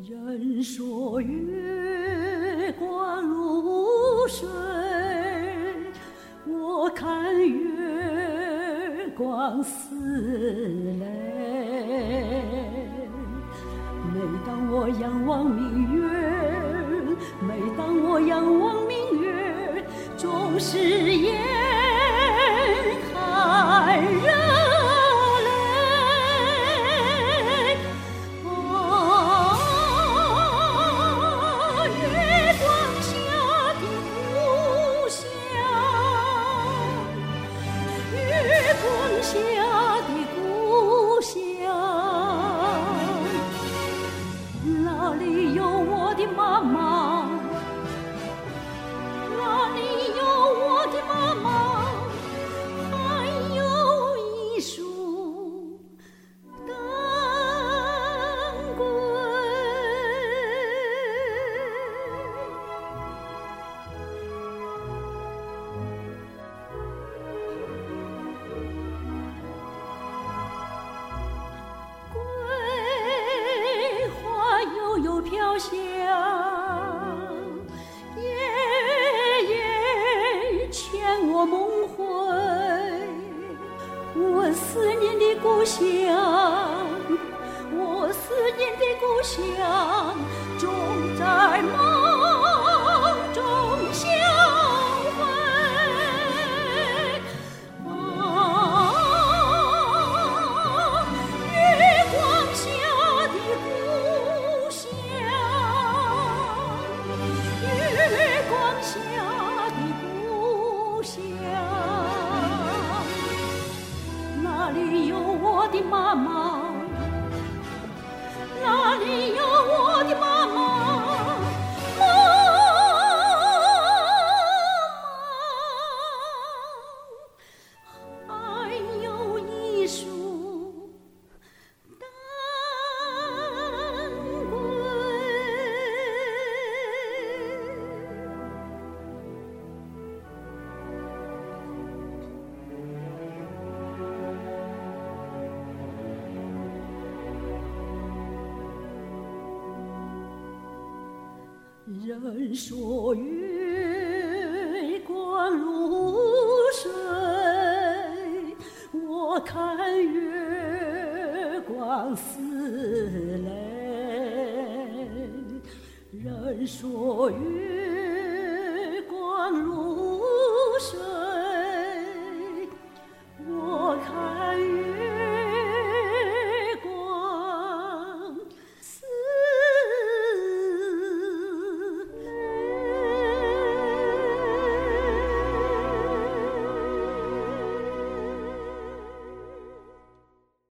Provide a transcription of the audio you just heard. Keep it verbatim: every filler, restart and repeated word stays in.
人说月光如水，我看月光似泪。每当我仰望明月，每当我仰望明月，总是眼含热泪。啊，月光下的故乡，月光下的故乡，哪里有我的妈妈？哪里有我的妈妈？还有一束灯归。桂花悠悠飘香，夜夜牵我梦回。我思念的故乡，我思念的故乡，总在梦中相会。啊，月光下的故乡，月光下的故乡，哪里有我的妈妈？哪里有我的妈妈？妈妈，还有一束灯归。人说月光如水，我看月光似泪。人说月光如